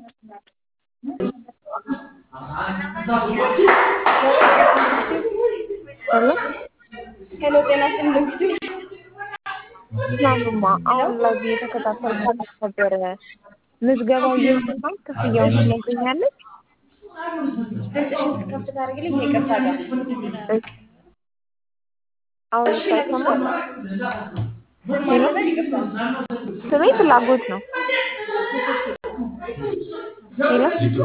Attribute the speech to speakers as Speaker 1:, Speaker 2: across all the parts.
Speaker 1: ሄሎ
Speaker 2: ሄሎ ጤና ይስጥልኝ።
Speaker 1: ሰላምማ አሁን ላይ እየተከታተልኩት ነበር። ምዝገባው እየሰማኝ ክፍያውን ትነግሪኛለሽ?
Speaker 2: ድምፅሽን ከፍ ታደርጊልኝ? ይቅርታ ጋር
Speaker 1: አሁን
Speaker 2: እሺ
Speaker 1: ሳይሰማኝ
Speaker 2: ሄሎ ይቅርታ
Speaker 1: ስሜ ፍላጎት ነው። ሄሎ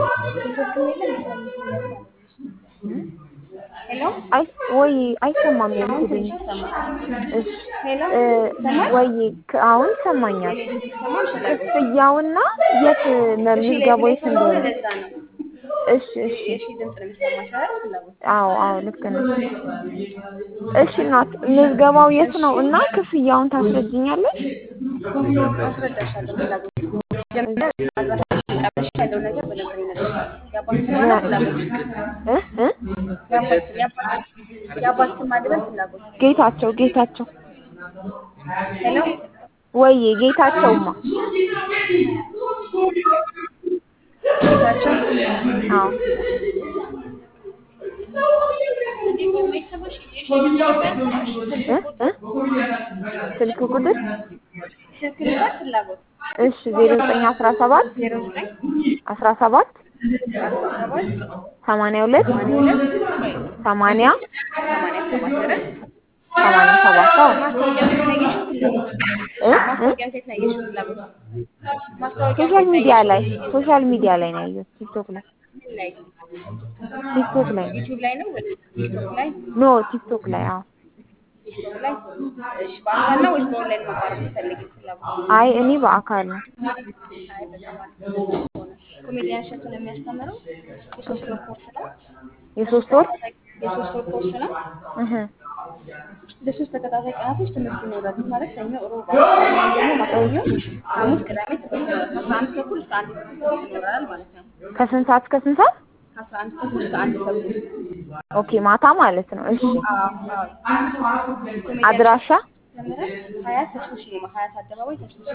Speaker 2: ሄሎ
Speaker 1: አይ ወይ አይሰማም
Speaker 2: አሁን
Speaker 1: የምትሉኝ?
Speaker 2: ትንሽ ይሰማል።
Speaker 1: እሺ
Speaker 2: ሄሎ ይሰማል?
Speaker 1: ወይ አሁን ይሰማኛል።
Speaker 2: የኔ ድምፅ ይሰማል? ፍላጎት
Speaker 1: ክፍያውና የት
Speaker 2: እሺ ላይ
Speaker 1: ምዝገባው የት
Speaker 2: ስለሆነ
Speaker 1: እንደሆነ።
Speaker 2: ለዛ ነው።
Speaker 1: እሺ እሺ
Speaker 2: የሺ ድምፅ ነው የሚሰማሽ አይደል? ፍላጎት
Speaker 1: አዎ ልክ ነሽ። እሺ እናት ምዝገባው የት ነው እና ክፍያውን ታስረጅኛለሽ?
Speaker 2: አስረዳሻለሁ። ፍላጎት መጀመሪያ አድራሻሽን ቀበልሽ ያለው ነገር በደንብ ይነግርሻል። የአባት ስምና ፍላጎት የአባት ስም አይደለም ፍላጎት
Speaker 1: ጌታቸው
Speaker 2: ሄሎ
Speaker 1: ወይ ጌታቸውማ
Speaker 2: ጌታቸው
Speaker 1: አዎ ስልክ ቁጥር
Speaker 2: ፍላጎት
Speaker 1: እሺ 0917 17 82 80 ሶሻል ሚዲያ ላይ ነው ያየሁት። ቲክቶክ ላይ
Speaker 2: ዩቲዩብ ላይ ነው ላይ
Speaker 1: ኖ ቲክቶክ ላይ አዎ።
Speaker 2: ቲክቶክ ላይ እሺ፣ በአካል ነው ወይስ በኦንላይን መማር የምትፈልጊው? ፍላጎት
Speaker 1: አይ እኔ በአካል ነው።
Speaker 2: አይ በጣም አሪፍ ሆነ። ኮሜዲያን እሸቱ ነው የሚያስተምረው። የሶስት ወር ኮርስ ነው።
Speaker 1: የሶስት ወር
Speaker 2: ኮርስ ነው። ለሶስት ተከታታይ ቀናቶች ትምህርት ይኖራል። ማለት ሰኞ፣ ሮብ፣ ማክሰኞ፣ ሐሙስ፣ ቅዳሜ ትምህርት ይኖራል። ከ11 ተኩል እስከ 1 ተኩል ትምህርት ይኖራል ማለት ነው።
Speaker 1: ከስንት ሰዓት እስከ ስንት ሰዓት?
Speaker 2: ከ11 ተኩል እስከ 1 ተኩል።
Speaker 1: ኦኬ ማታ ማለት ነው። እሺ
Speaker 2: ኮሜዲያን
Speaker 1: አድራሻ
Speaker 2: ሀያት ተስፎ ሲኒማ ሀያት አደባባይ ተስፎ